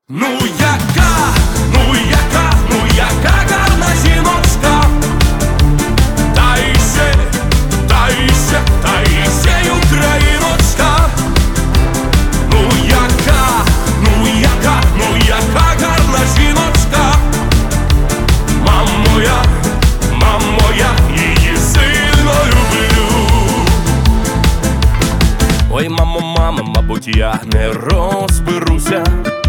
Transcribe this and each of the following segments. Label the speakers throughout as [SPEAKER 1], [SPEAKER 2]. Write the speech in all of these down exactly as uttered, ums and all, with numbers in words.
[SPEAKER 1] Ну яка, ну яка, ну яка гарна жіночка. Та іще, та іще, та іще україночка. Ну яка, ну яка, ну яка гарна жіночка. Мамо моя, мамо моя, її сильно люблю. Ой, мамо, мамо, мабуть, я не розберуся.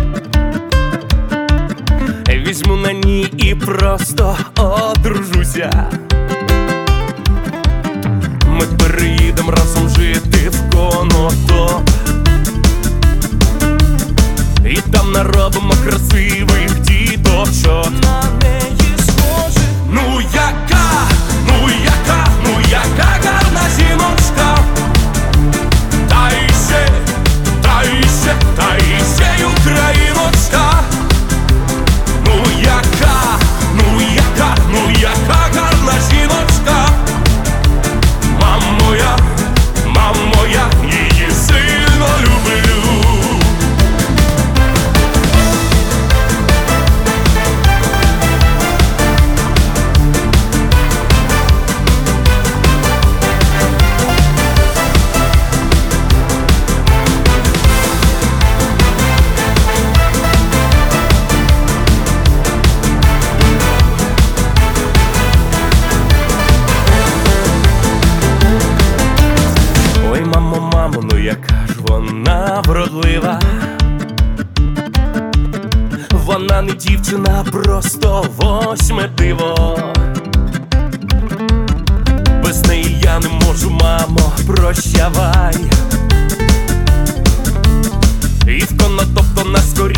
[SPEAKER 1] Візьму на ній і просто одружуся. Ми переїдем разом жити в Конотоп, і там наробимо красивих діточок. На неї схожих. Ну яка, ну яка, ну яка гарна жіночка. Та іще, та іще, та іще україночка. Ну яка, ну яка, ну яка гарна жіночка. Мамо моя, мамо моя, її сильно люблю. Мамо, ну яка ж вона вродлива. Вона не дівчина, просто восьме диво. Без неї я не можу, мамо, прощавай. І в Конотоп то на скорі